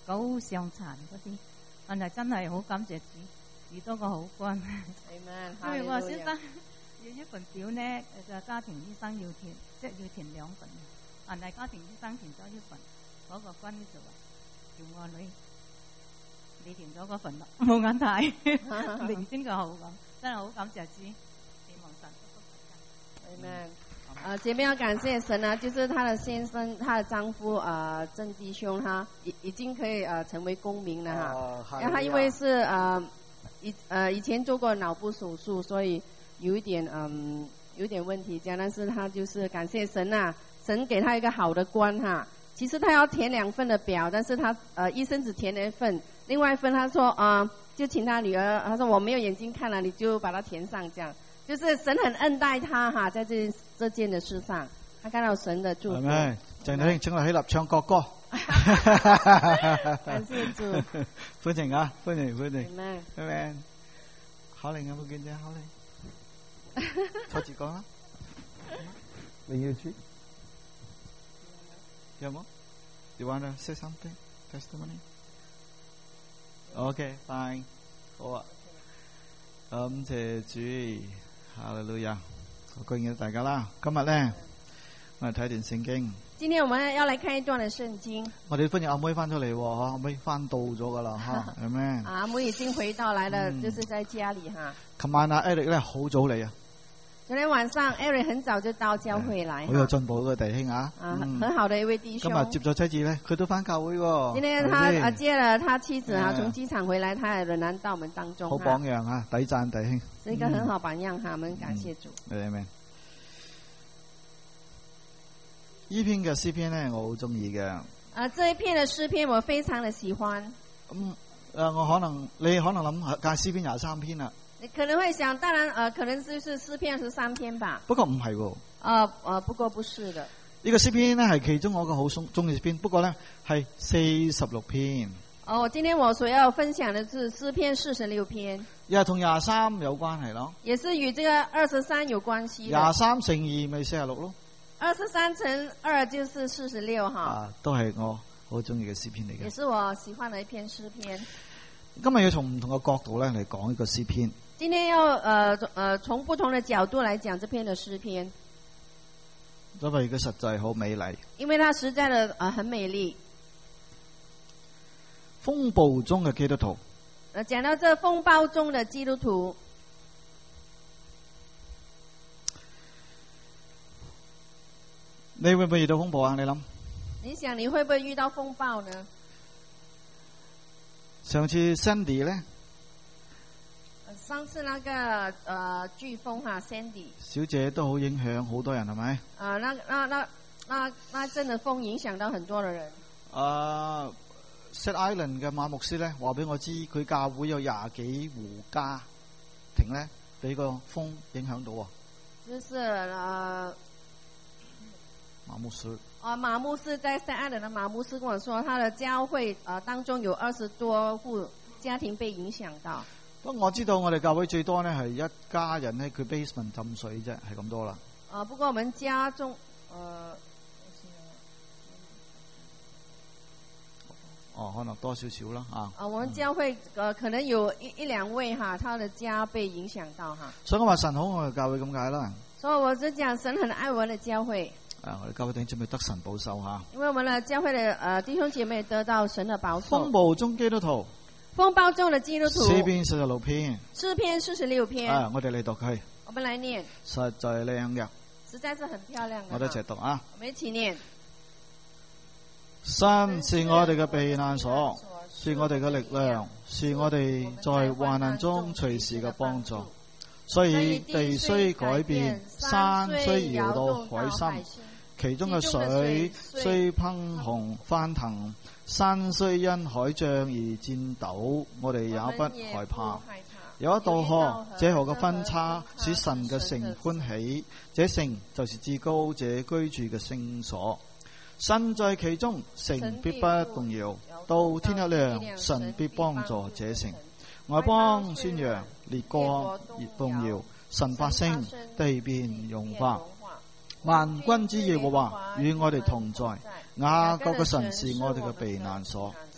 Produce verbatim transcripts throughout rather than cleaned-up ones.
九上殘嗰啲，但係真係好感謝主，遇到個好官。因為我先生要一份表呢，就家庭醫生要填，即係要填兩份，但係家庭醫生填咗一份，嗰、那個官就話叫我女，你填咗嗰份啦，冇問題，明天就好咁，真係好感謝主，希望神祝福大家。 Amen。呃，姐妹要感謝神啊，就是她的先生，她的丈夫呃郑弟兄，他已已經可以呃成為公民了哈。 哦、 然後他因為是呃以呃以前做過腦部手術，所以有一點嗯、呃、有一點問題這樣，但是他就是感謝神啊，神給他一個好的官哈。其實他要填兩份的表，但是他呃醫生只填了一份，另外一份他說啊、呃、就請他女兒，他說我沒有眼睛看了，你就把它填上這樣。就是神很恩待他哈，在這這件的事上，他看到神的祝福。係咪？鄭女士，請我起立唱國歌。 感謝主。 歡迎啊，歡迎歡迎。 Amen。 Amen。考你有冇見啫？考你。坐住講啦。你要知？有冇 ？You wanna say something? Testimony? Okay, fine. 好啊。感謝主。哈利路亞，我恭喜大家啦！今日咧，我哋睇段聖經。 今天我們要來看一段的聖經。 我哋歡迎阿妹翻出嚟，嗬，阿妹翻到咗噶啦，吓，係咩？ 阿妹已經回到來了，嗯、就是在家裏哈。 琴晚阿 Eric 咧好早嚟啊。 昨天晚上 Eric 很早就到教會來， 好有進步嘅弟兄啊！ 啊，嗯、很好的一位弟兄。 今日接咗妻子咧，佢都翻教會喎。 今天他啊接了他妻子啊，從機場回來，他也仍然到我們當中。 好榜樣啊，抵讚弟兄。 是一個很好榜樣哈，我們感謝主。 明唔明？呢篇嘅詩篇咧，我好中意嘅。 啊，這一篇嘅詩篇我非常的喜歡。 咁誒、呃，我可能你可能諗下，介詩篇廿三篇啦。 你可能會想，當然，呃，可能就是詩篇十三篇吧。 不過唔係喎。 呃，呃，不過不是的。 呢個詩篇咧係其中我一個好中中意詩篇，不過咧係四十六篇。 哦，今天我所要分享的是詩篇四十六篇。 又係同廿三有關係咯。 也是與這個二十三有關係。 廿三乘二咪四十六咯。 二十三乘二就是四十六哈。 啊，都係我好中意嘅詩篇嚟嘅。 也是我喜歡的一篇詩篇。 今日要從唔同嘅角度咧嚟講呢個詩篇。 今天要呃呃從不同的角度來講這篇的詩篇， 因為佢實在好美麗。 因為它實在的呃很美麗。 風暴中嘅基督徒。 呃，講到這風暴中的基督徒， 你會唔會遇到風暴啊？你諗？ 你想你會不會遇到風暴呢？ 上次 Sandy 咧？ 上次那個呃颶風哈 Sandy 小姐都好影響好多人係咪？ 啊、呃，那那那那那陣的風影響到很多的人。 啊 Set Island 嘅馬牧師咧話俾我知，佢教會有廿幾戶家庭咧俾個風影響到啊。 就是呃馬牧師。 啊，馬牧師在 Set Island 的馬牧師跟我說，他的教會呃當中有二十多戶家庭被影響到。 不過我知道我哋教會最多咧係一家人咧，佢 basement 浸水啫，係咁多啦。 啊，不過我們家中，呃， 哦，可能多少少啦啊。 啊，我們教會呃可能有一一兩位哈，他的家被影響到哈。 所以我話神好我哋教會咁解啦。 所以我就講神很愛我們的教會。 啊，我哋教會弟兄姊妹得神保守吓。 因為我們的教會的呃弟兄姐妹得到神的保守。 風暴中基督徒。 風暴中的基督徒。 詩篇四十六篇。 詩篇四十六篇。 啊，我哋嚟讀佢。 我們來念。 實在靚嘅。 實在是很漂亮的。 我哋一齊讀啊。 我們一起念。 神是我哋嘅避難所，是我哋嘅力量，是我哋在患難中隨時嘅幫助。所以地雖改變，山雖搖到海深，其中嘅水雖噴洪翻騰，山雖因海漲而顫抖，我哋也不害怕。有一道河，這河嘅分叉使神嘅城歡喜，這城就是至高者居住嘅聖所。神在其中，城必不動搖。到天一亮，神必幫助這城。外邦宣揚，列國越動搖。神發聲，地便融化。萬軍之耶和華與我哋同在。雅各嘅神是我哋嘅避難所。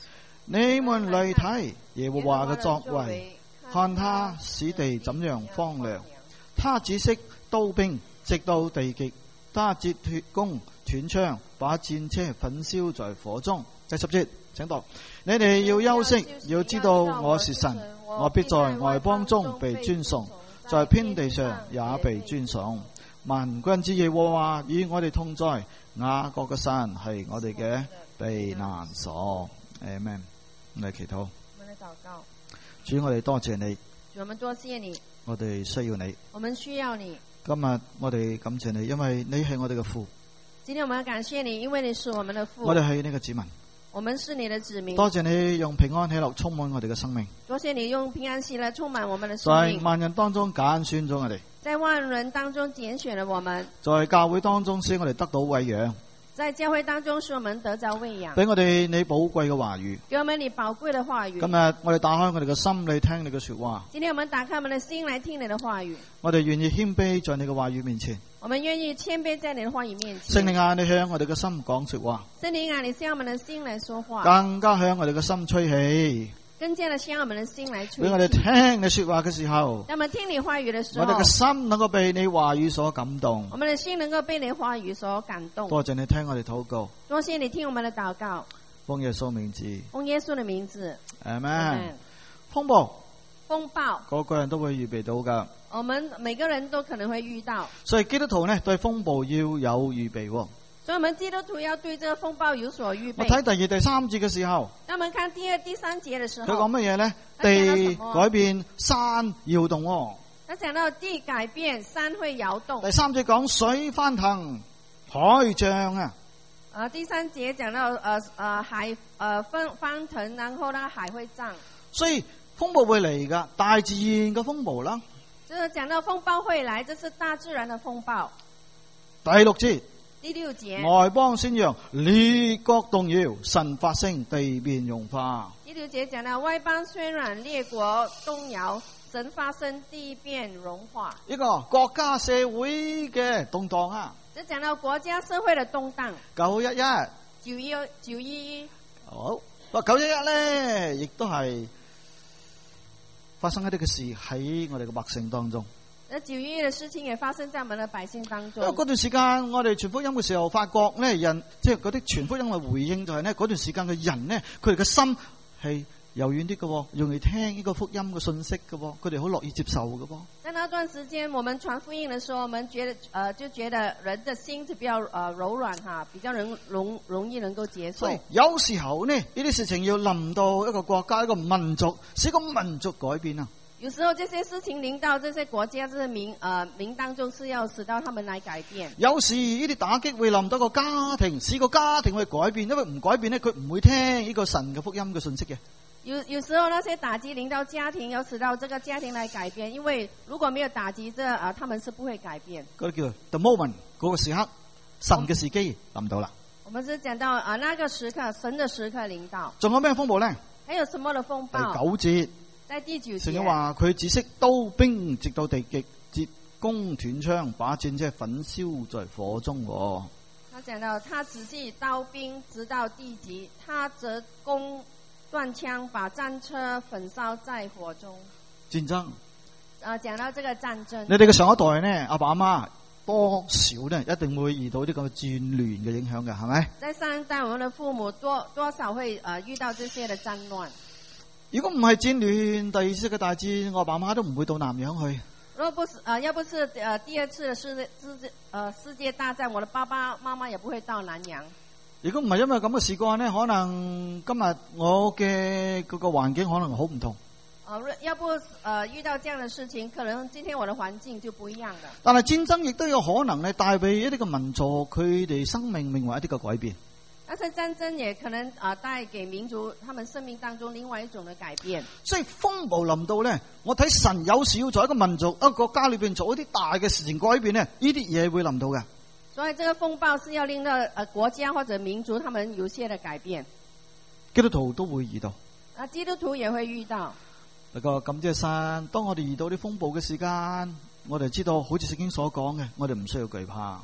你們來睇耶和華嘅作為，看他使地怎樣荒涼。他止息刀兵，直到地極。他截脫弓斷槍，把戰車焚燒在火中。第十節，請讀：你哋要休息，要知道我是神，我必在外邦中被尊崇，在遍地上也被尊崇。萬軍之耶和華與我哋同在，雅各嘅神係我哋嘅避難所。Amen。我哋祈禱。 我們禱告。 主，我哋多謝你。 主，我們多謝你。 我哋需要你。 我們需要你。 今日我哋感謝你，因為你係我哋嘅父。 今天我們要感謝你，因為你是我們的父。 我哋係你嘅子民。 我們是你的子民。 多謝你用平安喜樂充滿我哋嘅生命。 多謝你用平安喜樂充滿我們的生命。 在萬人當中揀選咗我哋。 在萬人當中揀選了我們。 在教會當中使我哋得到餵養。 在教會當中使我們得着餵養。 俾我哋你寶貴嘅話語。 給我們你寶貴的話語。 今日我哋打開我哋嘅心嚟聽你嘅說話。 今天我們打開我們的心來聽你的話語。 我哋願意謙卑在你嘅話語面前。 我們願意謙卑在你的話語面前。 聖靈啊，你向我哋嘅心講說話。 聖靈啊，你向我們的心來說話。 更加向我哋嘅心吹氣。 更加的向我們的心來吹氣。 俾我哋聽你說話嘅時候。 那麼聽你話語的時候。 我哋嘅心能夠被你話語所感動。 我們的心能夠被你話語所感動。 多謝你聽我哋禱告。 多謝你聽我們的禱告。 奉耶穌名字。 奉耶穌的名字。 Amen。風暴。 風暴。 個個人都會預備到噶。 我們每個人都可能會遇到。 所以基督徒呢對風暴要有預備。 所以我們基督徒要對這個風暴有所預備。 我睇第二、第三節嘅時候， 當我們看第二、第三節嘅時候， 佢講乜嘢呢？地改變，山搖動。 他講到地改變，山會搖動。 第三節講水翻騰，海漲啊。 啊，第三節講到，呃呃海，呃翻翻騰，然後呢海會漲。所以風暴會嚟噶，大自然嘅風暴啦。 就是講到風暴會來，這是大自然的風暴。 第六節。 第六節， 外邦宣揚，列國動搖，神發聲，地變融化。 第六節講到外邦宣揚，列國動搖，神發聲，地變融化。 呢個國家社會嘅動盪啊！ 就講到國家社會的動盪。 九一一， 九一九一一。 好，嗱九一一咧，亦都係發生一啲嘅事喺我哋嘅百姓當中。 那九一一的事情也發生在我們的百姓當中。 因為嗰段時間我哋傳福音嘅時候，發覺咧人即係嗰啲傳福音嘅回應就係咧嗰段時間嘅人咧，佢哋嘅心係柔軟啲嘅，容易聽呢個福音嘅信息嘅，佢哋好樂意接受嘅。 在那段時間，我們傳福音嘅時候，我們覺得，呃，就覺得人的心就比較，呃，柔軟哈，比較容容容易能夠接受。 有時候呢，呢啲事情要臨到一個國家、一個民族，使個民族改變啊。 有時候這些事情臨到這些國家、這些民呃民當中，是要使到他們來改變。 有時呢啲打擊會臨到個家庭，使個家庭去改變，因為唔改變呢，佢唔會聽呢個神嘅福音嘅信息嘅。 有有時候那些打擊臨到家庭，要使到這個家庭來改變，因為如果沒有打擊，這啊、呃、他們是不會改變。 嗰個叫 the moment 嗰個時刻，神嘅時機臨到啦。 我們是講到啊、呃、那個時刻，神的時刻臨到。 仲有咩風暴咧？ 還有什麼的風暴？ 第九節。 在第九節， 聖經話佢止息刀兵，直到地極，截弓斷槍，把戰車焚燒在火中。 他講到他止息刀兵，直到地極，他折弓斷槍，把戰車焚燒在火中。 戰爭啊，講到這個戰爭， 你哋嘅上一代呢，阿爸阿媽多少呢，一定會遇到啲咁嘅戰亂嘅影響嘅，係咪？ 在上一代，我們的父母多多少會呃遇到這些的戰亂。 如果唔係戰亂，第二次嘅大戰，我爸媽都唔會到南洋去。 如果不是，呃，要不是，呃，第二次的世界世界，呃，世界大戰，我的爸爸媽媽也不會到南洋。 如果唔係因為咁嘅事幹呢，可能今日我嘅嗰個環境可能好唔同。 呃，要不，呃，遇到這樣的事情，可能今天我的環境就不一樣的。 但係戰爭亦都有可能咧，帶俾一啲嘅民族佢哋生命命運一啲嘅改變。 但是戰爭也可能啊帶給民族他們生命當中另外一種的改變。 所以風暴臨到咧，我睇神有時要在一個民族、一個國家裏邊做一啲大嘅事情改變咧，呢啲嘢會臨到嘅。 所以這個風暴是要令到呃國家或者民族他們有些的改變。 基督徒都會遇到。 啊，基督徒也會遇到。 那個感謝神，當我哋遇到啲風暴嘅時間，我哋知道好似聖經所講嘅，我哋唔需要懼怕。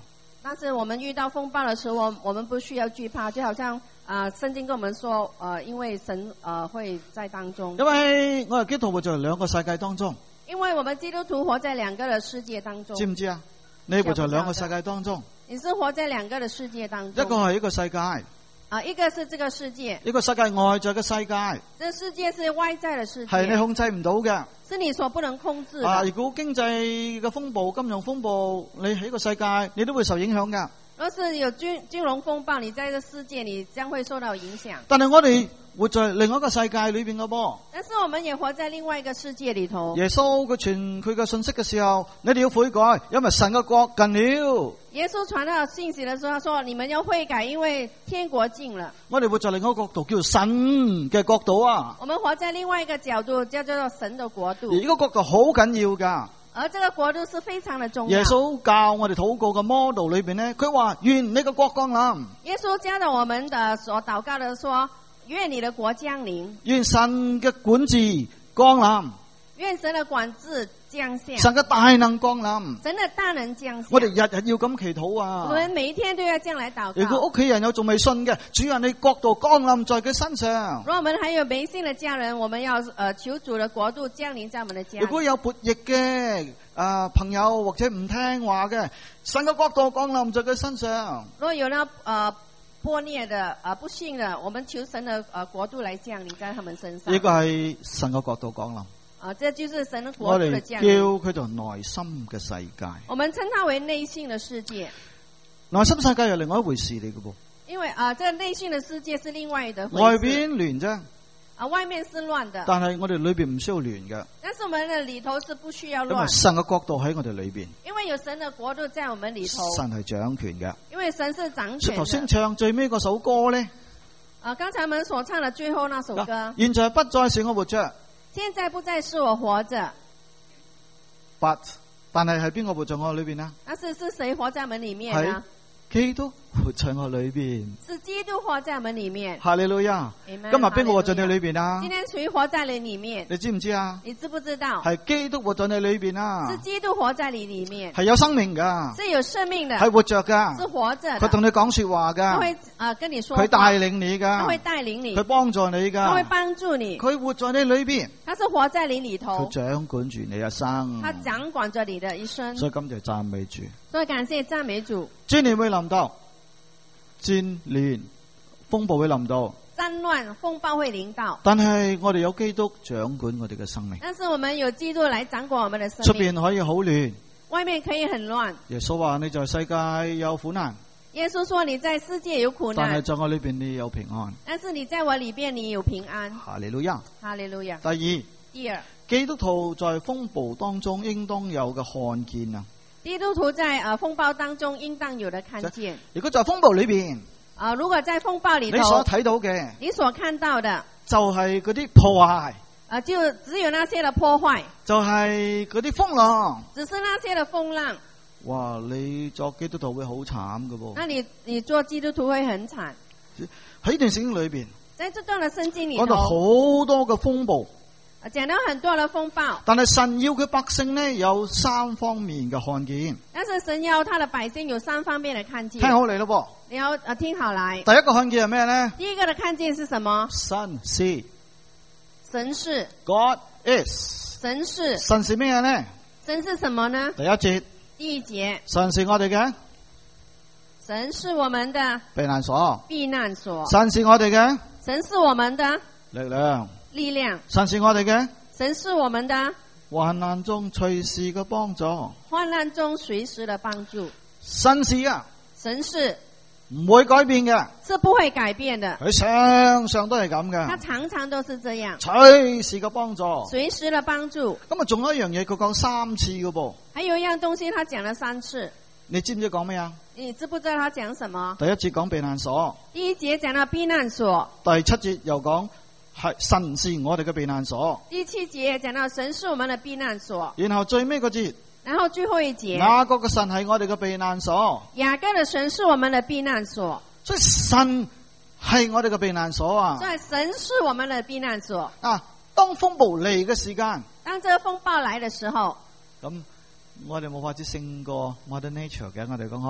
但是我們遇到風暴的時候，我們不需要懼怕，就好像啊，聖經跟我們說，呃，因為神呃會在當中。 因為我哋基督徒活在兩個世界當中。 因為我們基督徒活在兩個嘅世界當中。 知唔知啊？你活在兩個世界當中。 你是活在兩個嘅世界當中。 一個係一個世界。 啊，一個是這個世界， 一個世界外在嘅世界， 這世界是外在嘅世界， 係你控制唔到嘅， 是你所不能控制的。 啊，如果經濟嘅風暴、金融風暴，你喺個世界，你都會受影響噶。 若是有金金融風暴，你在這個世界，你將會受到影響。 但係我哋活在另外一個世界裏邊嘅噃。 但是我們也活在另外一個世界裏頭。 耶穌佢傳佢嘅信息嘅時候，你哋要悔改，因為神嘅國近了。 耶穌傳到信息的時候，他說：你們要悔改，因為天國近了。 我哋活在另外一個角度，叫做神嘅國度啊。 我們活在另外一個角度，叫做神的國度。 而呢個國度好緊要噶。 而這個國度是非常的重要。 耶穌教我哋禱告嘅 model 裏邊呢，佢話願你嘅國降臨。 耶穌教導我們的所禱告的說：願你的國降臨。 願神嘅管治降臨。 願神的管治降下。 神嘅大能降臨。 神的大能降下。 我哋日日要咁祈禱啊。 我們每一天都要這樣來禱告。 如果屋企人有仲未信嘅，主啊，你國度降臨在佢身上。 如果我們還有沒信的家人，我們要呃求主的國度降臨在我們的家。 如果有悖逆嘅啊朋友或者唔聽話嘅，神嘅國度降臨在佢身上。 如果有呢呃悖逆的呃不信的，我們求神的呃國度來降臨在他們身上。 呢個係神嘅國度降臨。 啊，這就是神的國度的降臨。 我哋叫佢做內心嘅世界。 我們稱它為內心的世界。 內心世界係另外一回事嚟嘅噃。 因為啊，這內心的世界是另外的回事。 外邊亂啫。 啊，外面是亂的。 但係我哋裏邊唔需要亂嘅。 但是我們的裏頭是不需要亂。 因為神嘅國度喺我哋裏邊。 因為有神的國度在我們裏頭。 神係掌權嘅。 因為神是掌權的。頭先唱最尾嗰首歌咧。 啊，剛才我們所唱的最後那首歌。 現在不再是我活着。 現在不再是我活着。 But 但係係邊個活在我裏邊啊？ 但是是誰活在我們裏面呢？ 基督活在我裏邊， 是基督活在我們裏面。 哈利路亞！今日邊個活在你裏邊啊？ 今天誰活在你裏面？ 你知唔知啊？ 你知不知道？ 係基督活在你裏邊啊！ 是基督活在你裏面， 係有生命噶， 是有生命的， 係活着噶， 是活着。 佢同你講說話噶， 他會啊、呃、跟你說話， 佢帶領你噶， 他會帶領你， 佢幫助你噶， 他會幫助你， 佢活在你裏邊， 他是活在你裏頭， 佢掌管住你一生， 他掌管着你的一生。 所以今日讚美主， 所以感謝讚美主。 戰亂會臨到。戰亂風暴會臨到， 戰亂風暴會臨到， 但係我哋有基督掌管我哋嘅生命。 但是我們有基督來掌管我們的生命。 出邊可以好亂， 外面可以很亂。 耶穌話你在世界有苦難， 耶穌說你在世界有苦難， 但係在我裏邊你有平安。 但是你在我裏邊你有平安。 哈利路亞， 哈利路亞。 第二， 第二， 基督徒在風暴當中應當有嘅看見啊。 基督徒在啊風暴當中應當有的看見。 如果在風暴裏邊， 啊，如果在風暴裏頭， 你所睇到嘅， 你所看到的， 就係嗰啲破壞。 啊，就只有那些的破壞， 就係嗰啲風浪， 只是那些的風浪。 哇！你作基督徒會好慘㗎噃。 那你你做基督徒會很慘。 喺呢段聖經裏邊， 在這段的聖經裏頭， 講到好多嘅風暴。 講到很多的風暴， 但係神要佢百姓呢有三方面嘅看見。 但是神要他的百姓有三方面的看見。 聽好嚟咯噃， 你要啊聽好來。 第一個看見係咩呢？ 第一個的看見是什麼？ 神是， 神是 God is， 神是， 神是咩呢？ 神是什麼呢？ 第一節， 第一節， 神是我哋嘅， 神是我們的避難所， 避難所。 神是我哋嘅， 神是我們的力量， 力量。 神是我哋嘅， 神是我們的患難中隨時嘅幫助， 患難中隨時的幫助。 神是啊， 神是唔會改變嘅， 是不會改變的， 佢常常都係咁嘅， 他常常都是這樣， 隨時嘅幫助， 隨時的幫助。 咁啊，仲有一樣嘢佢講三次嘅噃， 還有一樣東西他講了三次， 你知唔知講咩啊？ 你知不知道他講什麼？ 第一節講避難所， 第一節講到避難所， 第七節又講係神是我哋嘅避難所， 第七節講到神是我們的避難所， 然後最尾個節， 然後最後一節， 雅各嘅神係我哋嘅避難所， 雅各的神是我們的避難所， 所以神係我哋嘅避難所啊！ 所以神是我們的避難所啊！當風暴嚟嘅時間， 當這個風暴來的時候， 咁我哋冇法子勝過 Mother Nature 嘅，我哋講嗬。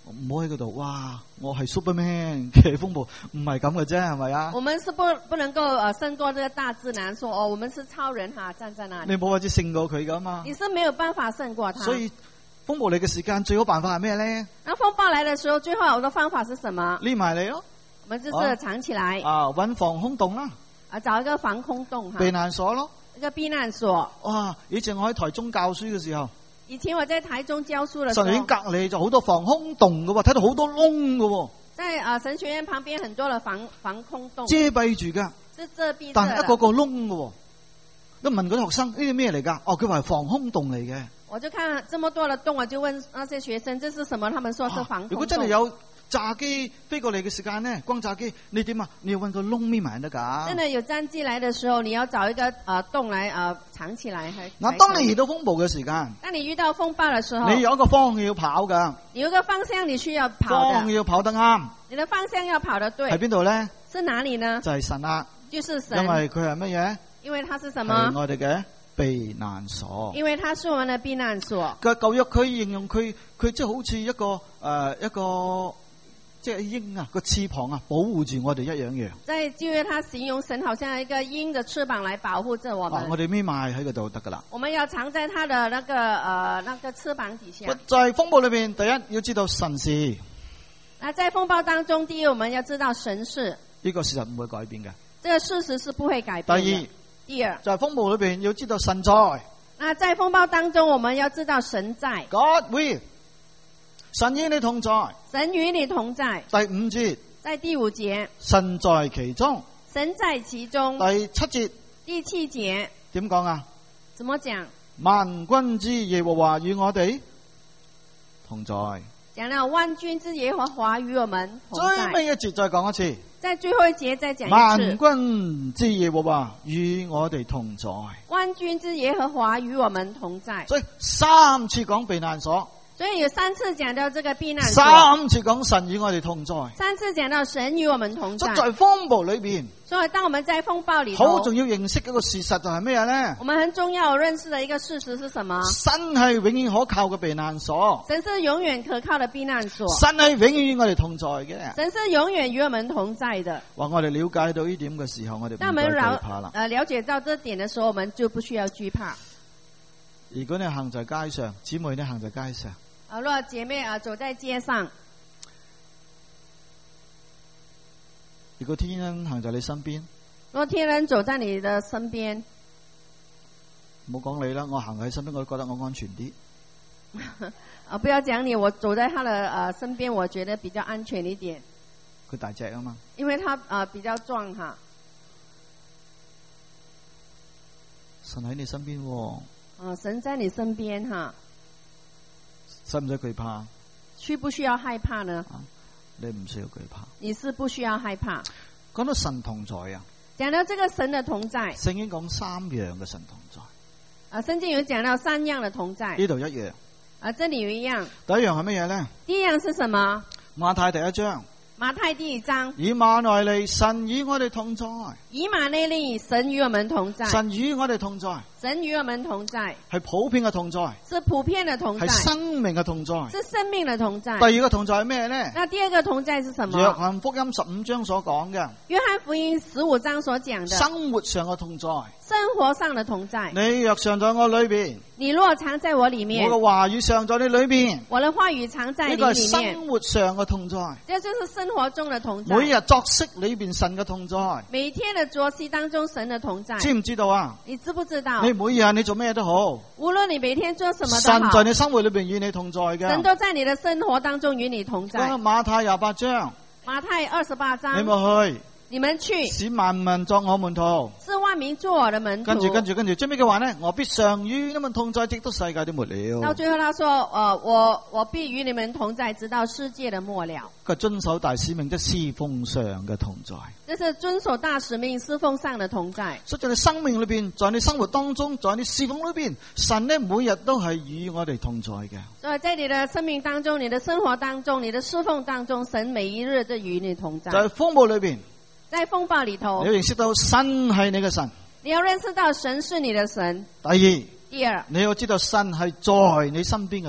唔好喺嗰度，哇！我係 Superman 嘅風暴，唔係咁嘅啫，係咪啊？ 我們是不不能夠呃勝過這個大自然，說哦，我們是超人哈，站在那裡。 你冇法子勝過佢噶嘛？ 你是沒有辦法勝過他。 所以風暴嚟嘅時間，最好辦法係咩咧？ 那風暴來嘅時候，最好的方法是什麼？ 匿埋你咯。 我們就是藏起來。 啊，揾防空洞啦。 啊，找一個防空洞哈。 避難所咯。 一個避難所。 哇！以前我喺台中教書嘅時候。 以前我在台中教書的時候， 神學院隔籬就好多防空洞嘅喎，睇到好多窿嘅喎。 在啊、呃、神學院旁邊很多的防防空洞， 遮蔽住噶， 是遮蔽。 但係一個個窿嘅喎。咁問嗰啲學生呢啲咩嚟噶？哦，佢話係防空洞嚟嘅。 我就看這麼多的洞，我就問那些學生這是什麼？他們說是防空洞。 如果真係有炸機飛過嚟嘅時間呢，轟炸機，你點啊？你要揾個窿咪埋得噶。 真的有戰機來的時候，你要找一個呃洞來呃藏起來。 嗱，當你遇到風暴嘅時間， 當你遇到風暴嘅時候， 你有一個方向要跑噶。 你有一個方向你需要跑的。 方向要跑得啱。 你的方向要跑得對。 喺邊度咧？ 是哪裡呢？ 就係神啊。 就是神。 因為佢係乜嘢？ 因為它是什麼？ 係我哋嘅避難所。 因為它是我們的避難所。 個舊約佢形容佢，佢即係好似一個誒、呃、一個。即係鷹啊，個翅膀啊，保護住我哋一樣樣。 在舊約，他形容神好像一個鷹的翅膀來保護着我們。 啊、我哋眯埋喺嗰度得噶啦。 我們要藏在他的那個呃那個翅膀底下。 在風暴裏邊，第一要知道神是。 那在風暴當中，第一我們要知道神是。 呢個事實唔會改變嘅。 這個事實是不會改變的。 第二， 第二， 在風暴裏邊要知道神在。 那在風暴當中，我們要知道神在。 God will。神與你同在， 神與你同在。 第五節， 在第五節， 神在其中， 神在其中。 第七節， 第七節點講啊？ 怎麼講？ 萬軍之耶和華與我哋同在。 講到萬軍之耶和華與我們同在。 最尾一節再講一次。 在最後一節再講一次。 萬軍之耶和華與我哋同在。 萬軍之耶和華與我們同在。 所以三次講避難所。 所以有三次講到這個避難所， 三次講神與我哋同在， 三次講到神與我們同在。 在風暴裏邊， 所以當我們在風暴裏頭， 好重要認識一個事實就係咩咧？ 我們很重要認識的一個事實是什麼？ 神係永遠可靠嘅避難所， 神是永遠可靠的避難所， 神係永遠與我哋同在嘅， 神是永遠與我們同在的。 話我哋了解到呢點嘅時候，我哋唔再懼怕啦。 呃，了解到這點的時候，我們就不需要懼怕。 如果你行在街上，姊妹你行在街上。 啊，若姐妹啊走在街上， 如果天恩行在你身邊， 若天恩走在你的身邊， 唔好講你啦，我行喺身邊我都覺得我安全啲。 啊，不要講你，我走在他的呃身邊，我覺得比較安全一點。 佢大隻啊嘛， 因為他啊、呃、比較壯哈。 神喺你身邊喎、哦。 啊，神在你身邊哈。 使唔使懼怕？ 需不需要害怕呢？ 啊、你唔需要懼怕。 你是不需要害怕。 講到神同在啊， 講到這個神的同在， 聖經講三樣嘅神同在。 啊，聖經有講到三樣的同在。 呢度一樣。 啊，這裏有一樣。 第一樣係乜嘢咧？ 第一樣是什麼？ 馬太第一章。 馬太第一章。 以馬內利，神與我哋同在。 以馬內利，神與我們同在。 神與我哋同在。 神與我們同在。 係普遍嘅同在。 是普遍的同在。 係生命嘅同在。 是生命的同在。 第二個同在係咩咧？ 那第二個同在是什麼？ 約翰福音十五章所講嘅。 約翰福音十五章所講的。 生活上嘅同在。 生活上的同在。 你若常在我裏邊。 你若常在我裏面。 我嘅話語常在你裏邊。 我的話語常在你裏面。 呢個係生活上嘅同在。 這就是生活中的同在。 每日作息裏邊神嘅同在。 每天的作息當中神的同在。 知唔知道啊？ 你知不知道？ 你每日你做咩都好。 無論你每天做什麼都好。 神在你生活裏邊與你同在嘅。 神都在你的生活當中與你同在。 馬太廿八章。 馬太二十八章。 你咪去。 你們去， 使萬民作我門徒， 是萬民做我的門徒。 跟住跟住跟住，最尾嘅話呢，我必常與你們同在，直到世界的末了。 到最後，他說：，呃，我我必與你們同在，直到世界的末了。 佢遵守大使命的侍奉上嘅同在， 這是遵守大使命侍奉上的同在。 所以在你生命裏邊，在你生活當中，在你侍奉裏邊，神呢每日都係與我哋同在嘅。 所以在你的生命當中、你的生活當中、你的侍奉當中，神每一日都與你同在。 在風暴裏邊。 在風暴裏頭， 你要認識到神係你嘅神。 你要認識到神是你的神。 第二， 第二， 你要知道神係在你身邊嘅神。 你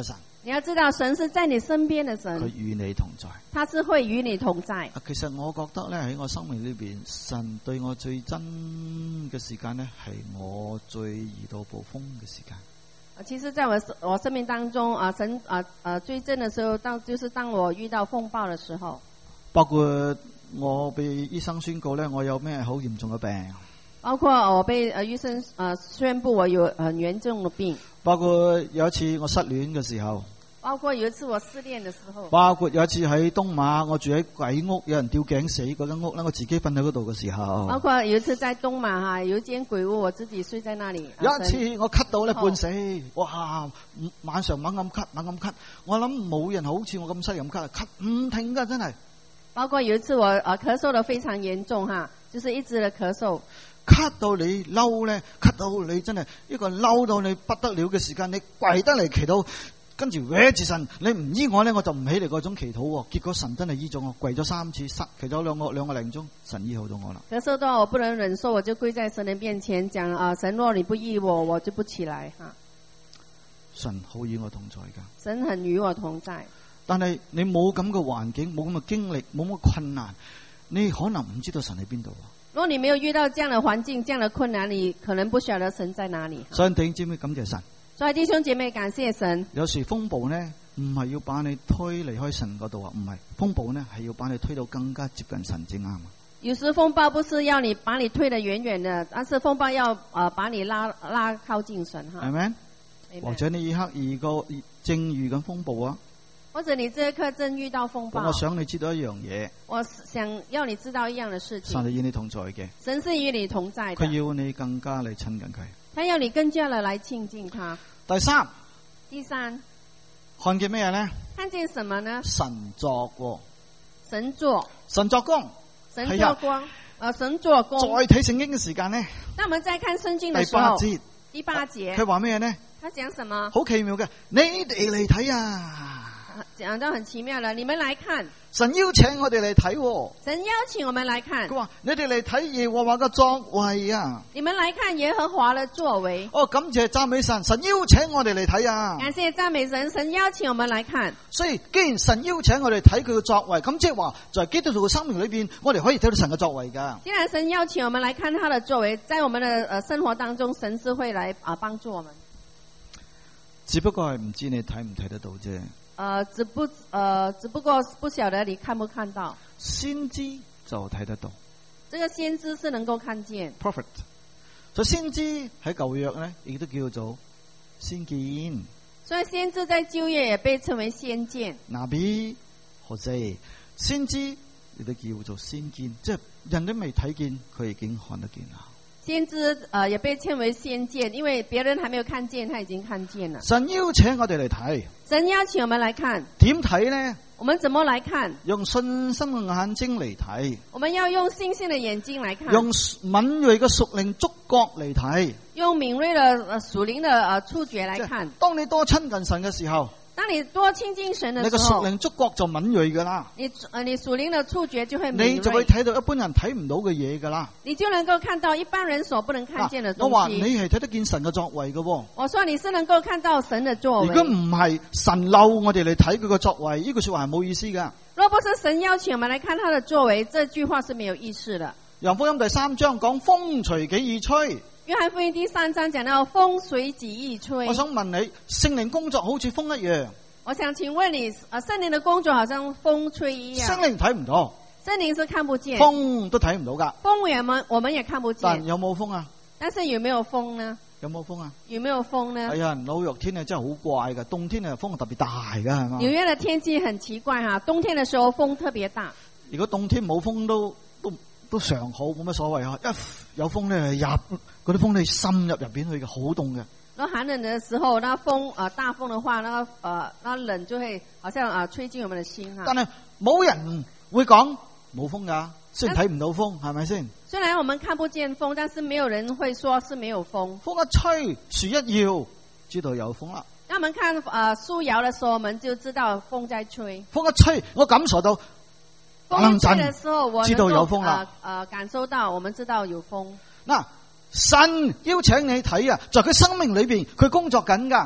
你要知道神是在你身邊嘅神， 佢與你同在， 他是會與你同在。 其實我覺得咧喺我生命裏邊，神對我最真嘅時間咧係我最遇到暴風嘅時間。 其實在我我生命當中啊，神啊啊最真嘅時候，當就是當我遇到風暴嘅時候， 包括我被醫生宣告咧，我有咩好嚴重嘅病。 包括我被呃醫生呃宣布我有很嚴重的病， 包括有一次我失戀嘅時候， 包括有一次我失戀嘅時候， 包括有一次喺東馬我住喺鬼屋，有人吊頸死嗰間屋咧，我自己瞓喺嗰度嘅時候， 包括有一次在東馬哈有一間鬼屋，我自己睡在那裡。 有一次我咳到咧半死，哇！晚上猛咁咳，猛咁咳，我諗冇人好似我咁犀利咁咳，咳唔停噶，真係。 包括有一次我呃咳嗽得非常嚴重哈，就是一直的咳嗽。 咳到你嬲咧，咳到你真係一個嬲到你不得了嘅時間，你跪得嚟祈禱，跟住搲住神，你唔醫我咧，我就唔起嚟嗰種祈禱喎。結果神真係醫咗我，跪咗三次，塞祈咗兩個兩個零鐘，神醫好咗我啦。 咳嗽到我不能忍受，我就跪在神的面前講啊，神若你不醫我，我就不起來哈。 神好與我同在噶， 神很與我同在。 但係你冇咁嘅環境，冇咁嘅經歷，冇咁嘅困難，你可能唔知道神喺邊度。 如果你沒有遇到這樣的環境、這樣的困難，你可能不曉得神在哪裡。 所以弟兄姐妹感謝神。 所以弟兄姐妹感謝神。 有時風暴呢，唔係要把你推離開神嗰度啊，唔係風暴呢係要把你推到更加接近神至啱啊。 有時風暴不是要你把你推得遠遠的，但是風暴要呃把你拉拉靠近神哈。 係咪？或者你一刻遇個正遇緊風暴啊？ 或者你這一刻正遇到風暴， 我想你知道一樣嘢， 我想要你知道一樣的事情。 神係與你同在嘅， 神是與你同在的， 佢要你更加嚟親近佢， 他要你更加的來親近他。 第三， 第三， 看見咩呢？ 看見什麼呢？ 神作過， 神作， 神作工， 神作光，呃，神作工。 再睇聖經嘅時間呢？ 那我們再看聖經的時候， 第八節， 第八節， 佢話咩呢？ 他講什麼？ 好奇妙嘅，你哋嚟睇啊！ 講到很奇妙了，你們來看， 神邀請我哋嚟睇， 神邀請我們來看。 佢話你哋嚟睇耶和華嘅作為啊！ 你們來看耶和華的作為。 哦，感謝讚美神，神邀請我哋嚟睇啊！ 感謝讚美神，神邀請我們來看。 所以既然神邀請我哋睇佢嘅作為，咁即係話在基督徒嘅生命裏邊，我哋可以睇到神嘅作為噶。 既然神邀請我們來看他的作為，在我們的呃生活當中，神是會來啊幫助我們。 只不過係唔知你睇唔睇得到啫。 呃，只不呃，只不過不曉得你看不看到。 先知就睇得到。 這個先知是能夠看見。 Prophet， 所以先知喺舊約咧，亦都叫做先見。 所以先知在舊約也被稱為先見。 Nabi，或者先知亦都叫做先見，即係人都未睇見，佢已經看得見啦。 先知呃也被稱為先見，因為別人還沒有看見，他已經看見了。 神邀請我哋嚟睇， 神邀請我們來看， 點睇呢？ 我們怎麼來看？ 用信心嘅眼睛嚟睇， 我們要用信心的眼睛來看， 用敏銳嘅屬靈觸覺嚟睇， 用敏銳的呃屬靈的呃觸覺來看。 當你多親近神嘅時候， 當你多親近神的時候， 你個屬靈觸覺就敏銳噶啦。 你呃你屬靈的觸覺就會敏銳， 你就會睇到一般人睇唔到嘅嘢噶啦。 你就能夠看到一般人所不能看見的東西。 我話你係睇得見神嘅作為嘅喎。 我說你是能夠看到神的作為。 如果唔係神漏我哋嚟睇佢嘅作為，呢句說話係冇意思噶。 若不是神邀請我們來看他的作為，這句話是沒有意思的。 約翰福音第三章講風隨己意吹。 約翰福音第三章講到風隨己意吹。 我想問你，聖靈工作好似風一樣。 我想請問你，呃，聖靈的工作好像風吹一樣。 聖靈睇唔到， 聖靈是看不見， 風都睇唔到噶。 風我們我們也看不見。 但有冇風啊？ 但是有沒有風呢？ 有冇風啊？ 有沒有風呢？ 係啊，紐約天氣真係好怪噶，冬天啊風特別大噶，係嘛？ 紐約的天氣很奇怪哈，冬天的時候風特別大。 如果冬天冇風都都都尚好，冇乜所謂啊。一有風咧入嗰啲風咧深入入邊去嘅，好凍嘅。 那寒冷的時候，那風呃大風的話，那個呃那冷就會好像啊、呃、吹進我們的心哈。 但係冇人會講冇風噶，雖然睇唔到風，係咪先？ 雖然我們看不見風，但是沒有人會說是沒有風。 風一吹，樹一搖，知道有風啦。 那我們看呃樹搖的時候，我們就知道風在吹。 風一吹，我感受到風一吹的時候，我知道有風啦。 呃呃感受到，我們知道有風。 嗱。神邀請你睇啊，在佢生命裏邊，佢工作緊噶。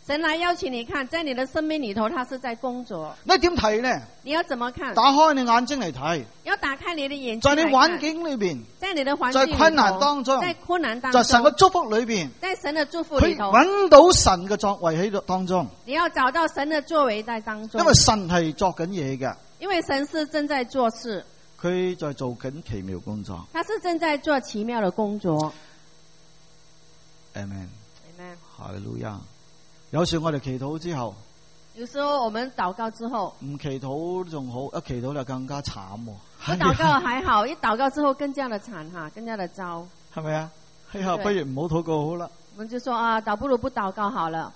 神來邀請你看，在你的生命裏頭，他是在工作。 你點睇呢？ 你要怎麼看？ 打開你眼睛嚟睇。 要打開你的眼睛。 在你環境裏邊， 在你的環境裏頭， 在困難當中， 在困難當中， 在神嘅祝福裏邊， 在神的祝福裏頭， 揾到神嘅作為喺當中。 你要找到神的作為在當中。 因為神係作緊嘢嘅。 因為神是正在做事。 佢在做緊奇妙工作。 他是正在做奇妙的工作。 Amen。 Amen。 哈利路亞。有時我哋祈禱之後， 有時候我們禱告之後， 唔祈禱仲好，一祈禱就更加慘。 一禱告還好，一禱告之後更加的慘哈，更加的糟。 係咪啊？以後不如唔好禱告好啦。 我們就說啊，倒不如不禱告好了。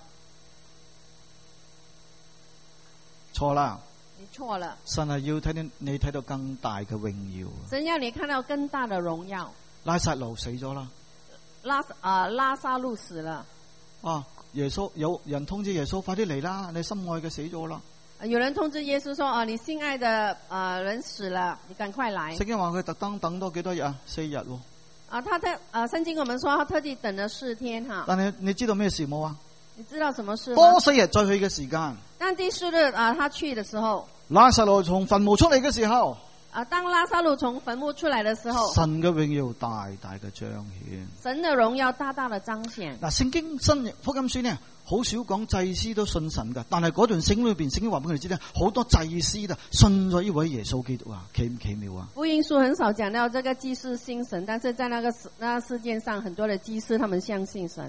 錯啦。 你錯了。 神係要睇到你睇到更大嘅榮耀。 神要你看到更大的榮耀。 拉撒路死咗啦。 拉啊、呃、拉撒路死了。 啊！耶穌有人通知耶穌快啲嚟啦！你心愛嘅死咗啦。 有人通知耶穌說：啊，你心愛的啊、呃、人死了，你趕快來。 聖經話佢特登等多幾多日啊？四日喎。 啊，他特啊，聖經我們說他特地等了四天哈。 但係你知道咩事冇啊？ 你知道什麼事嗎？ 多四日再去嘅時間。 但第四日啊，他去的時候， 拉撒路從墳墓出嚟嘅時候。 啊，當拉撒路從墳墓出來的時候， 神嘅榮耀大大嘅彰顯， 神嘅榮耀大大嘅彰顯。嗱， 聖經新福音書呢，好少講祭司都信神噶，但係嗰段聖經裏邊，聖經話俾佢哋知咧，好多祭司啊信咗呢位耶穌基督啊，奇唔奇妙啊？ 福音書很少講到這個祭司信神，但是在那個那個事件上，很多的祭司他們相信神。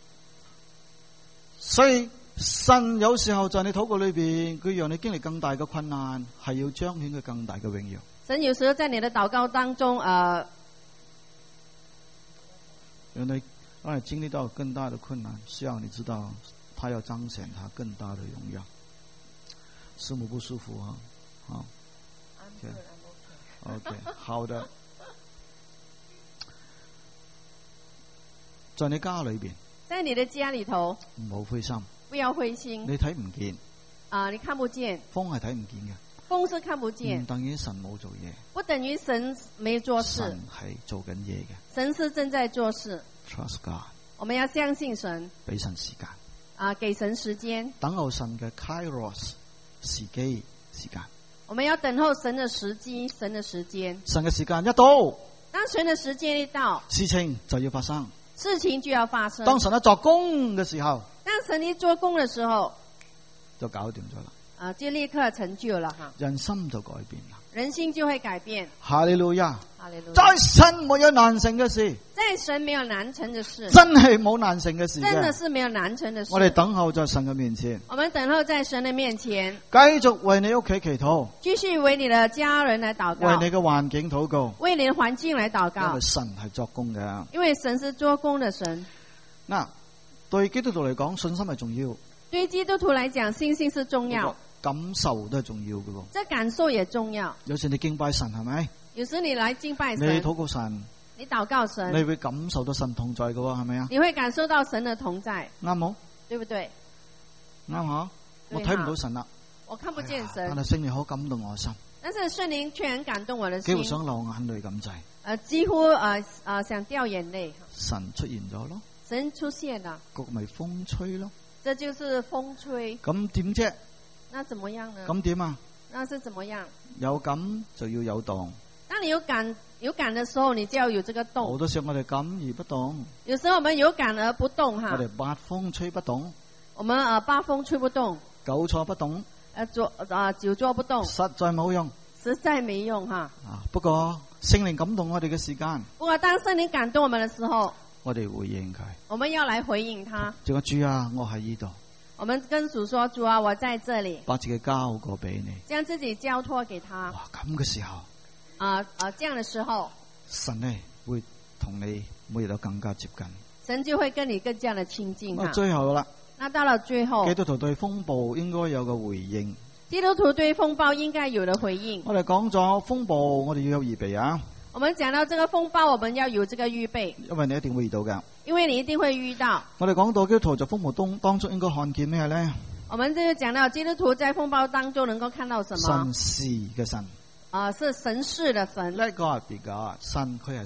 所以神有時候在你禱告裏邊，佢讓你經歷更大嘅困難，係要彰顯佢更大嘅榮耀。 神有時候在你的禱告當中，呃， 讓你讓你經歷到更大的困難，需要你知道，他要彰顯他更大的榮耀。師母不舒服啊，好 ，OK， OK， 好的。在你家裏邊， 在你的家裏頭， 唔好灰心， 不要灰心。 你睇唔見， 啊、呃，你看不見， 風係睇唔見嘅。 風是看不見， 唔等於神冇做嘢， 不等於神沒做事。 神係做緊嘢嘅， 神是正在做事。 Trust God， 我們要相信神， 俾神時間， 啊、呃，給神時間， 等候神嘅 Kairos 時機時間。 我們要等候神的時機，神的時間。 神嘅時間一到， 當神的時間一到， 事情就要發生， 事情就要發生。 當神一作工嘅時候， 當神一做工嘅時候， 就搞掂咗啦。 啊，就立刻成就了哈， 人心就改變啦， 人心就會改變。 哈利路亞， 哈利路亞， 在神沒有難成嘅事， 在神沒有難成的事， 真係冇難成嘅事， 真的是沒有難成的事。 我哋等候在神嘅面前， 我們等候在神的面前， 繼續為你屋企祈禱， 繼續為你的家人來禱告， 為你嘅環境禱告， 為你的環境來禱告， 因為神係作工嘅， 因為神是做工的神。 嗱，對基督徒嚟講，信心係重要， 對基督徒來講，信心是重要。 感受都係重要嘅喎， 這感受也重要。 有時你敬拜神係咪？ 有時你來敬拜神， 你禱告神， 你禱告神， 你會感受到神同在嘅喎，係咪啊？ 你會感受到神的同在， 啱冇？ 對不對？ 啱吓，我睇唔到神啦， 我看不見神， 但係聖靈好感動我心， 但是聖靈卻很感動我的心， 幾乎想流眼淚咁滯， 呃，幾乎呃呃想掉眼淚。 神出現咗咯， 神出現了， 局咪風吹咯， 這就是風吹。 咁點啫？ 那怎麼樣呢？ 咁點啊？ 那是怎麼樣？ 有感就要有動。 當你有感有感的時候，你就要有這個動。 好多時候我哋感而不動。 有時候我們有感而不動哈。 我哋八風吹不動。 我們啊八風吹不動。 久坐不動。 誒坐啊久坐不動。 實在冇用。 實在沒用哈。 啊，不過聖靈感動我哋嘅時間。 不過當聖靈感動我們嘅時候， 我哋回應佢。 我們要來回應他。 仲有主啊，我喺呢度。 我們跟主說：主啊，我在這裏， 把自己交過俾你， 將自己交託給他。 哇，咁嘅時候， 啊啊，這樣的時候， 神呢會同你每日都更加接近， 神就會跟你更加的親近。 啊，最後啦， 那到了最後， 基督徒對風暴應該有個回應。 基督徒對風暴應該有的回應。我哋講咗風暴，我哋要有預備啊。 我們講到這個風暴，我們要有這個預備， 因為你一定會遇到㗎。 因為你一定會遇到。 我哋講到基督徒在風暴當當中應該看見咩咧？ 我們就講到基督徒在風暴當中能夠看到什麼？ 神是嘅神。 啊、呃，是神是的神。 Let God be God，神佢係神。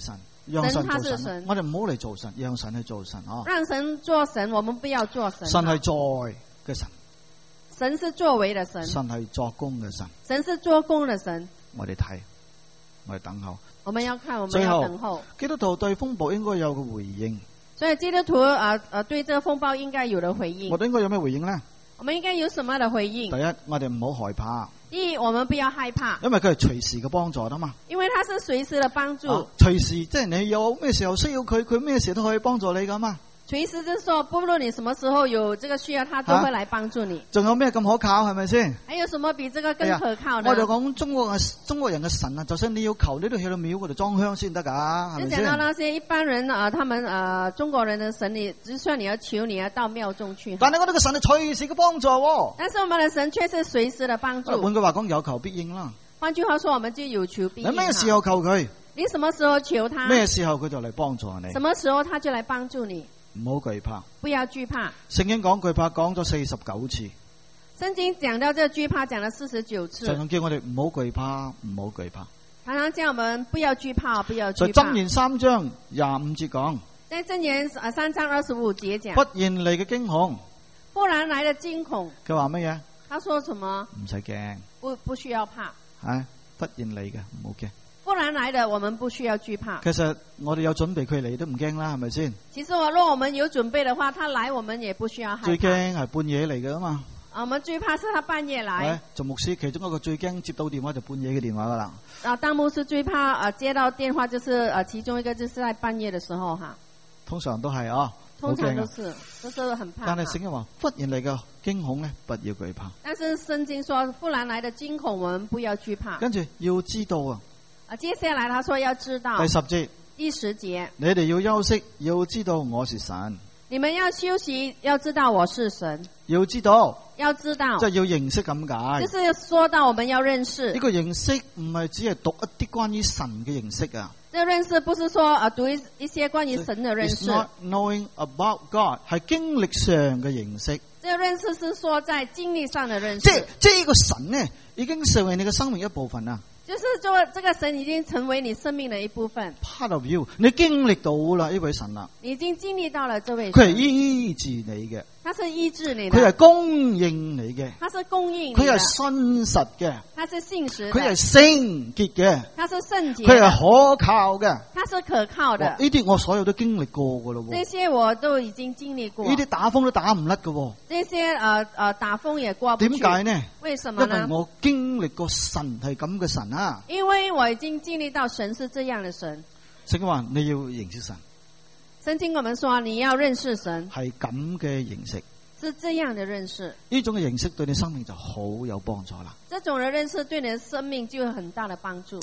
讓神做神。 神我哋唔好嚟做神，讓神去做神啊！ 讓神做神，我們不要做神。 神係在嘅神， 神是作為的神， 神係作工嘅神， 神是做工的神。 我哋睇，我哋等候。 我們要看，我們要等候。 基督徒對風暴應該有個回應。 所以基督徒啊啊，對這個風暴應該有的回應。 我哋應該有咩回應呢？ 我們應該有什麼的回應？ 第一，我哋唔好害怕。 第一，我們不要害怕， 因為佢係隨時嘅幫助啊嘛。因為他是隨時的幫助。 啊、隨時即係你有咩時候需要佢，佢咩時候都可以幫助你噶嘛。 隨時就是說，不論你什麼時候有這個需要，他都會來幫助你。 仲、啊、有咩咁可靠係咪先？ 還有什麼比這個更可靠呢？ 哎、我就講中國嘅中國人嘅神啊，就算你要求，你都去到廟嗰度裝香先得噶，係咪先？ 就講到那些一般人啊，他們啊中國人的神，你就算你要求，你要到廟中去。 但係我哋嘅神係隨時嘅幫助、哦。 但是我們的神卻是隨時的幫助。 換句話講，有求必應啦。 換句話說，我們就有求必應。 你咩時候求佢？ 你什麼時候求他？ 咩時候佢就嚟幫助你？ 什麼時候他就來幫助你？ 唔好懼怕， 不要懼怕。 聖經講懼怕講咗四十九次。 聖經講到這懼怕講了四十九次。常常叫我哋唔好懼怕，唔好懼怕。 常常叫我們不要懼怕，不要懼怕。 在箴言三章廿五節講。 在箴言啊三章二十五節講。 忽然嚟嘅驚恐。 忽然來的驚恐。 佢話乜嘢？ 他說什麼？ 唔使驚。 不不需要怕。 係忽然嚟嘅，唔好驚。 忽然來的，我們不需要懼怕。 其實我哋有準備，佢嚟都唔驚啦，係咪先？ 其實我若我們有準備的話，他來我們也不需要害怕。 最驚係半夜嚟嘅嘛。 啊，我們最怕是他半夜來。 做牧師其中一個最驚接到電話就半夜嘅電話噶啦。 啊，當牧師最怕啊接到電話就是啊其中一個就是在半夜的時候哈。 通常都係啊。 通常都是，都是很怕。 但係聖經話忽然嚟嘅驚恐咧，不要懼怕。 但是聖經說忽然來的驚恐，我們不要懼怕。 跟住要知道啊。 啊，接下來他說要知道。 第十節。 第十節。 你哋要休息，要知道我是神。 你們要休息，要知道我是神。 要知道。 要知道。 即係要認識咁解。 就是說到我們要認識。呢個認識唔係只係讀一啲關於神嘅認識啊。 這個認識不是說啊讀一一些關於神的認識。 It's not knowing about God， 係經歷上嘅認識。 這個認識是說在經歷上的認識。 即係即係呢個神呢，已經成為你嘅生命一部分啊。 就是做這個神已經成為你生命的一部分。 Part of you， 你經歷到啦呢位神啦。 你已經經歷到了這位神。 佢係醫治你嘅。 他是醫治你的。 佢係供應你嘅。 他是供應你的。 佢係信實嘅。 他是信實的。 佢係聖潔嘅。 他是聖潔。 佢係可靠嘅。 他是可靠的。 呢啲我所有都經歷過噶咯。 這些我都已經經歷過。 呢啲打風都打唔甩噶。 這些呃呃打風也過不去。 點解呢？ 為什麼呢？ 因為我經歷過神係咁嘅神啊。 因為我已經經歷到神是這樣的神。 聖經話你要認識神。 聖經我們說你要認識神。 係咁嘅認識。 是這樣的認識。 呢種嘅認識對你生命就好有幫助啦。 這種嘅認識對你的生命就有很大的幫助。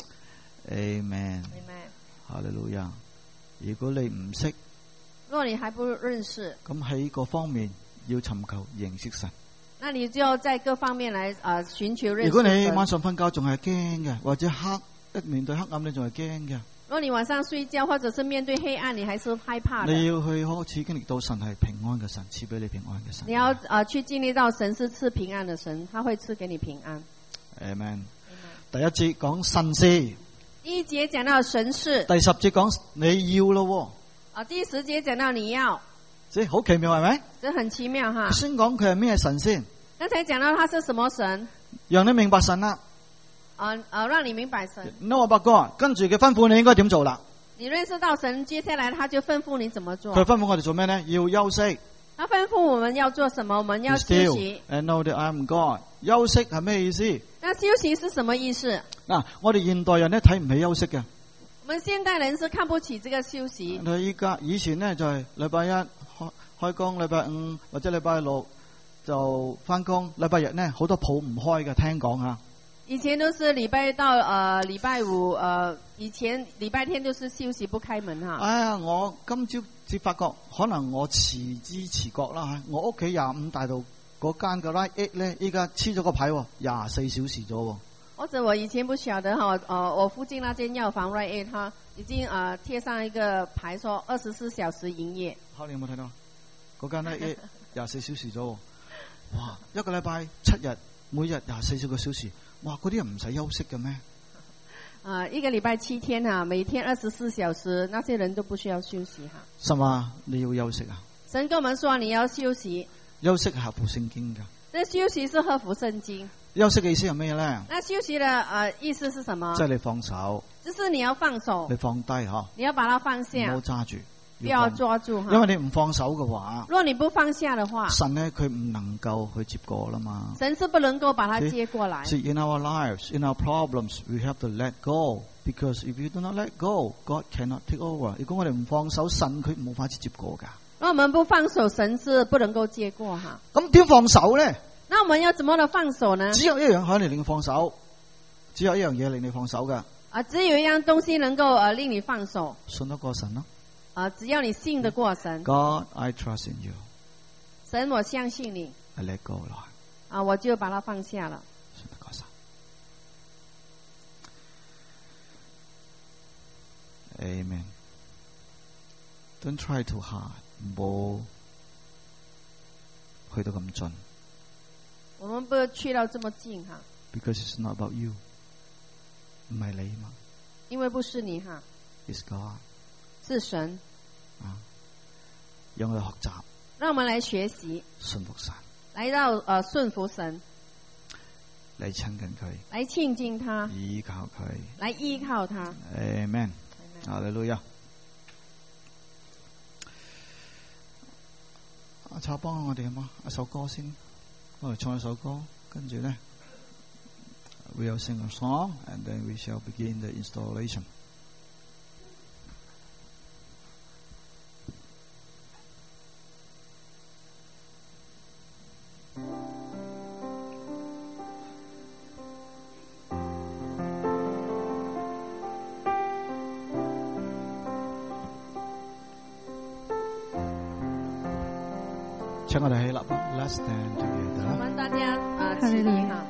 Amen。 Amen。 哈利路亞。如果你唔識， 若你還不認識， 咁喺各方面要尋求認識神。 那你就在各方面來啊尋求認識神。 如果你晚上瞓覺仲係驚嘅，或者黑一面對黑暗你仲係驚嘅。 如果你晚上睡覺或者是面對黑暗，你還是害怕的。 你要去開始經歷到神係平安嘅神，賜俾你平安嘅神。 你要啊、呃、去經歷到神是賜平安的神，他會賜給你平安。 Amen。第一節講神事。 第一節講到神事。 第十節講你要咯。 啊，第十節講到你要。 即係好奇妙係咪？ 這很奇妙哈。 先講佢係咩神先？ 剛才講到他是什麼神？ 讓你明白神啦。 啊啊！讓你明白神。 No 阿伯哥，跟住佢吩咐你應該點做啦？ 你認識到神，接下來他就吩咐你怎麼做。 佢吩咐我哋做咩呢？要休息。 他吩咐我們要做什麼？我們要休息。 And know that I am God。休息係咩意思？ 那休息是什麼意思？ 嗱，我哋現代人咧睇唔起休息嘅。 我們現代人是看不起這個休息。 佢依家以前呢就係禮拜一開開工，禮拜五或者禮拜六就翻工，禮拜日呢好多鋪唔開嘅，聽講吓。 以前都是禮拜到呃禮拜五呃以前禮拜天都是休息不開門哈。 哎呀，我今朝至發覺，可能我遲知遲覺啦吓。我屋企廿五大道嗰間嘅 Rite Aid 咧，依家黐咗個牌，廿四小時咗。 或者我以前不曉得哈，呃我附近那間藥房 Rite Aid 它已經呃貼上一個牌，說二十四小時營業。好， 你有冇睇到？嗰間 Rite Aid 廿四小時咗。哇，一個禮拜七日，每日廿四個小時。哇！嗰啲人唔使休息嘅咩？ 啊，一個禮拜七天哈，每天二十四小時，那些人都不需要休息哈。 神話你要休息啊！ 神跟我們說你要休息， 休息係合乎聖經噶。 那休息是合乎聖經。 休息嘅意思係咩咧？ 那休息的呃意思是什麼？ 即係你放手， 就是你要放手， 你放低嗬， 你要把它放下， 唔好揸住， 不要抓住哈。 因為你唔放手嘅話， 如果你不放下的話， 神咧佢唔能夠去接過啦嘛。 神是不能夠把它接過來。 See, in our lives, in our problems, we have to let go, because if you do not let go, God cannot take over. 如果我哋唔放手，神佢冇法子接過噶。 如果我們不放手，神是不能夠接過哈。 咁點放手咧？ 那我們要怎麼的放手呢？ 只有一樣可以令你放手，只有一樣嘢令你放手噶。 啊，只有一樣東西能夠呃令你放手。 信得過神咯。 啊，只要你信得過神。 God, I trust in you. 神，我相信你。 I let go 啦。 啊，我就把它放下了。 信得過神。Amen. Don't try too hard. 唔好去到咁盡。 我們不去到這麼近哈。 Because it's not about you. 唔係你嘛。 因為不是你哈。 It's God. 是神。 啊，讓我哋學習。 讓我們來學習。 順服神。 來到呃順服神。 嚟親近佢。 來親近他。 依靠佢。 來依靠他。 Amen. 哈利路亞。阿炒幫我哋啊嘛，一首歌先，我哋唱一首歌，跟住咧 ，we will sing a song and then we shall begin the installation。請我哋起立吧 ，Let's stand together。 我們大家啊起立哈。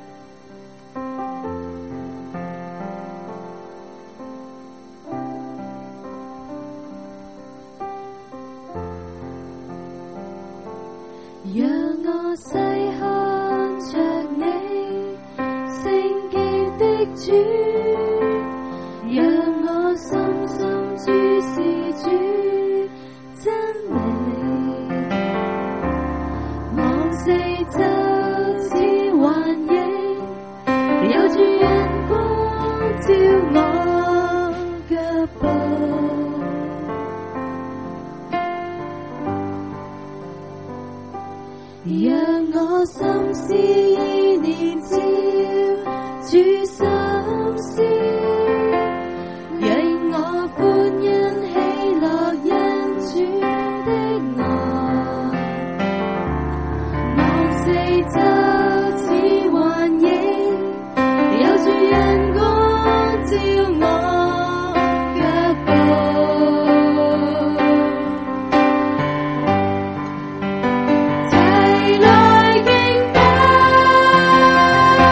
讓我細看着你聖潔的主，讓我深深注視主真理。望四周似幻影，有主陽光照我腳步。讓我心思意念照主心思，讓我歡欣喜樂因主的愛。望四周似幻影，有主陽光照我腳步。齊來敬拜，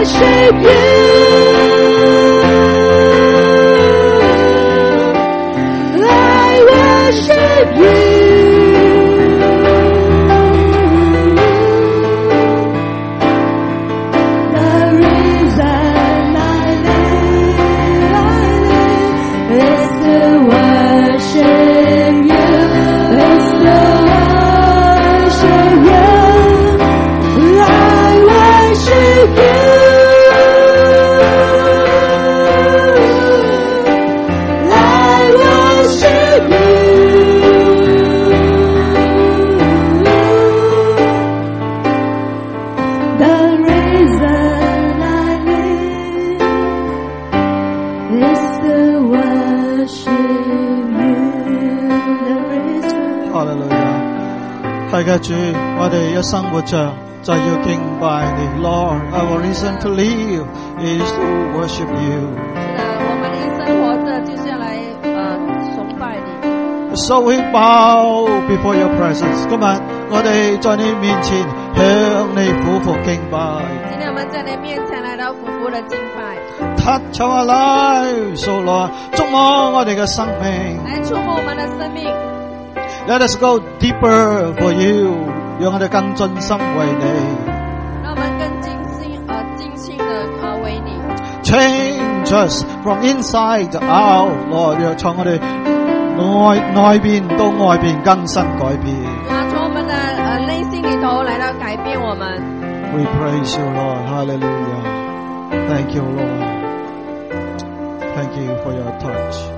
worship you. I worship you. 主，我哋一生活着就要敬拜你 ，Lord。Our reason to live is to worship you。 是的，我们的一生活着就是要来呃崇拜你。 So we bow before your presence。今日我哋在你面前向你俯伏敬拜。 今天我们在你面前来到俯伏的敬拜。 Touch our lives, O Lord， 觸摸我哋嘅生命， 來觸摸我們的生命。 Let us go deeper for you， 讓我哋更盡心為你。 讓我們更盡心呃盡心的呃為你。 Change us from inside out， Lord， 要從我哋內內邊到外邊更新改變。 啊，從我們的呃內心裏頭來到改變我們。 We praise you, Lord. Hallelujah. Thank you, Lord. Thank you for your touch.